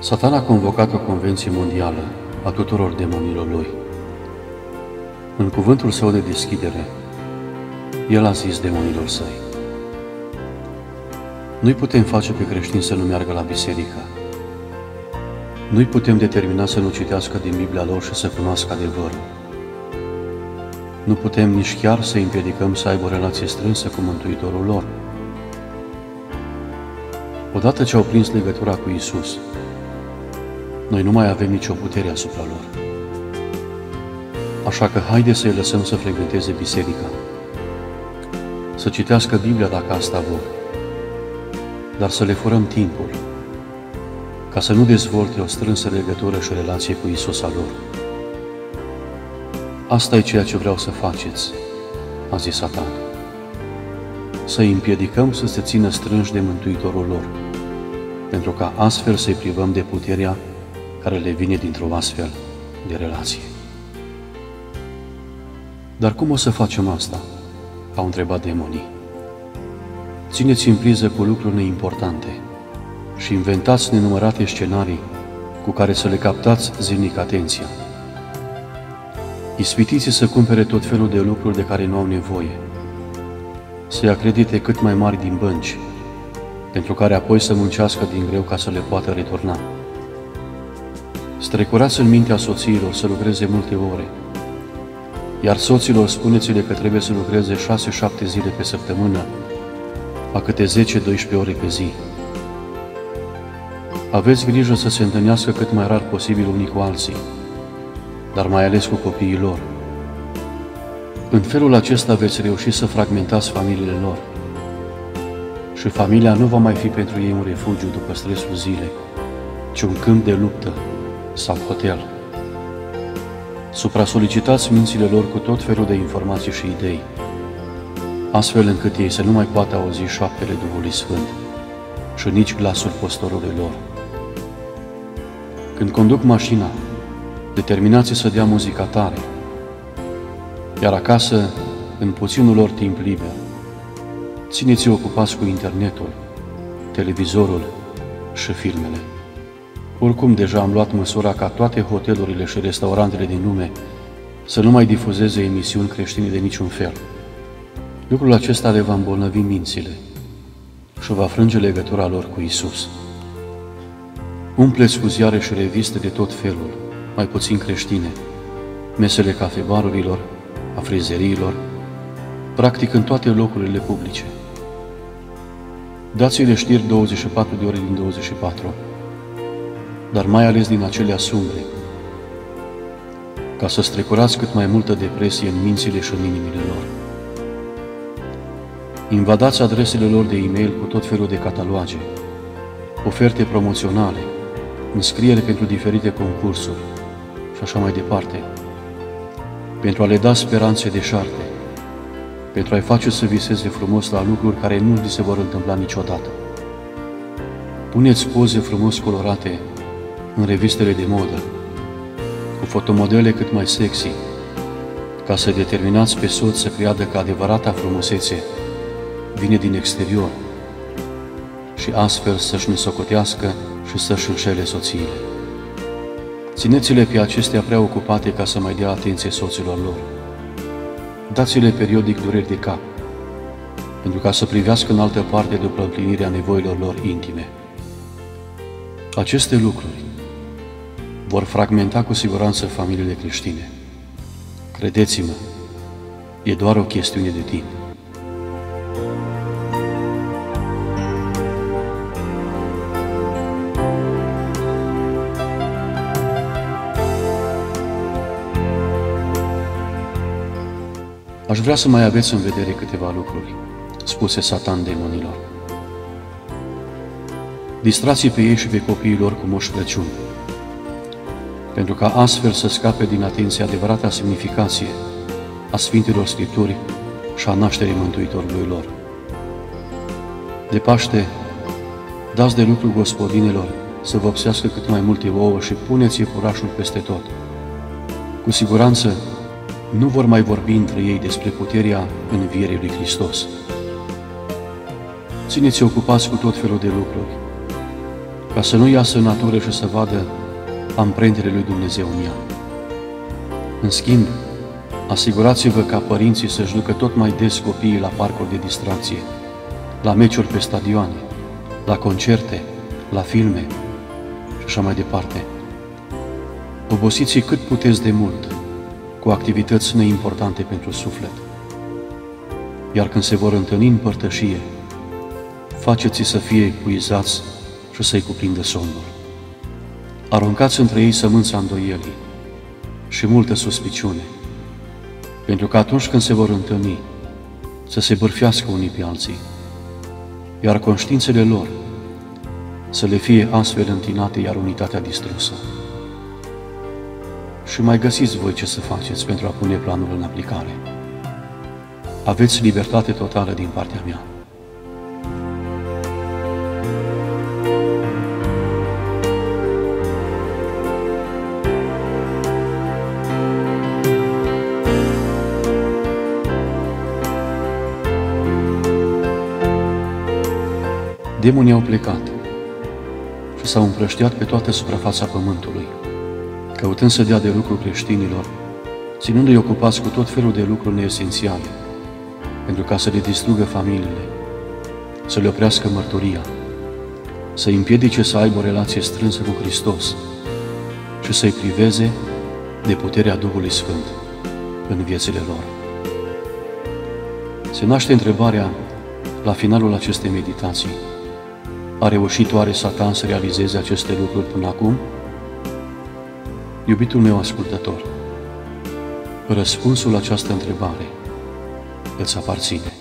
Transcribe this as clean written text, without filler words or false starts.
Satan a convocat o convenție mondială a tuturor demonilor lui. În cuvântul său de deschidere, el a zis demonilor săi: nu-i putem face pe creștini să nu meargă la biserică. Nu-i putem determina să nu citească din Biblia lor și să cunoască adevărul. Nu putem nici chiar să împiedicăm să aibă o relație strânsă cu Mântuitorul lor. Odată ce au prins legătura cu Iisus, noi nu mai avem nicio putere asupra lor. Așa că haide să-i lăsăm să frecventeze biserica, să citească Biblia dacă asta vor, dar să le furăm timpul, ca să nu dezvolte o strânsă legătură și o relație cu Iisus al lor. Asta e ceea ce vreau să faceți, a zis Satan. Să-i împiedicăm să se țină strânși de Mântuitorul lor, pentru ca astfel să-i privăm de puterea care le vine dintr-o astfel de relație. Dar cum o să facem asta? Au întrebat demonii. Țineți în priză cu lucruri neimportante și inventați nenumărate scenarii cu care să le captați zilnic atenția. Ispitiți să cumpere tot felul de lucruri de care nu au nevoie, să ia credite cât mai mari din bănci, pentru care apoi să muncească din greu ca să le poată returna. Strecurați în mintea soțiilor să lucreze multe ore, iar soților spuneți-le că trebuie să lucreze 6-7 zile pe săptămână, a câte 10-12 ore pe zi. Aveți grijă să se întâlnească cât mai rar posibil unii cu alții, dar mai ales cu copiii lor. În felul acesta veți reuși să fragmentați familiile lor și familia nu va mai fi pentru ei un refugiu după stresul zilei, ci un câmp de luptă sau hotel. Supra-solicitați mințile lor cu tot felul de informații și idei, astfel încât ei să nu mai poată auzi șoaptele Duhului Sfânt și nici glasul păstorului lor. Când conduc mașina, determinați să dea muzica tare, iar acasă, în puținul lor timp liber, țineți-i ocupați cu internetul, televizorul și filmele. Oricum, deja am luat măsura ca toate hotelurile și restaurantele din lume să nu mai difuzeze emisiuni creștine de niciun fel. Lucrul acesta le va îmbolnăvi mințile și va frânge legătura lor cu Iisus. Umpleți cu ziare și reviste de tot felul, mai puțin creștine, mesele cafebarurilor, a frizeriilor, practic în toate locurile publice. Dați-le știri 24 de ore din 24, dar mai ales din acelea sumbre, ca să strecurați cât mai multă depresie în mințile și în inimile lor. Invadați adresele lor de e-mail cu tot felul de cataloage, oferte promoționale, înscriere pentru diferite concursuri și așa mai departe, pentru a le da speranțe deșarte, pentru a-i face să viseze frumos la lucruri care nu li se vor întâmpla niciodată. Puneți poze frumos colorate în revistele de modă, cu fotomodele cât mai sexy, ca să determinați pe soț să creadă că adevărata frumusețe vine din exterior și astfel să-și nesocotească și să-și înșele soțiile. Țineți-le pe acestea prea ocupate ca să mai dea atenție soților lor. Dați-le periodic dureri de cap, pentru ca să privească în altă parte după împlinirea nevoilor lor intime. Aceste lucruri vor fragmenta cu siguranță familiile creștine. Credeți-mă, e doar o chestiune de timp. Aș vrea să mai aveți în vedere câteva lucruri, spuse Satan demonilor. Distrați pe ei și pe copiii lor cu Moș Crăciun, pentru ca astfel să scape din atenție adevărata semnificație a Sfintelor Scripturi și a nașterii Mântuitorului lor. De Paște, dați de lucru gospodinelor să vopsească cât mai multe ouă și puneți iepurașul peste tot. Cu siguranță, nu vor mai vorbi între ei despre puterea învierii lui Hristos. Țineți-i ocupați cu tot felul de lucruri, ca să nu iasă în natură și să vadă amprentele lui Dumnezeu în ea. În schimb, asigurați-vă ca părinții să-și ducă tot mai des copiii la parcuri de distracție, la meciuri pe stadioane, la concerte, la filme și așa mai departe. Obosiți-i cât puteți de mult cu activități neimportante pentru suflet. Iar când se vor întâlni în părtășie, faceți-i să fie epuizați și să-i cuprindă somnul. Aruncați între ei sămânța îndoielii și multă suspiciune, pentru că atunci când se vor întâlni, să se bârfească unii pe alții, iar conștiințele lor să le fie astfel întinate, iar unitatea distrusă. Și mai găsiți voi ce să faceți pentru a pune planul în aplicare. Aveți libertate totală din partea mea. Demonii au plecat și s-au împrăștiat pe toată suprafața pământului, căutând să dea de lucru creștinilor, ținându-i ocupați cu tot felul de lucruri neesențiale, pentru ca să le distrugă familiile, să le oprească mărturia, să-i împiedice să aibă o relație strânsă cu Hristos și să-i priveze de puterea Duhului Sfânt în viețile lor. Se naște întrebarea la finalul acestei meditații: a reușit oare Satan să realizeze aceste lucruri până acum? Iubitul meu ascultător, răspunsul la această întrebare îți aparține.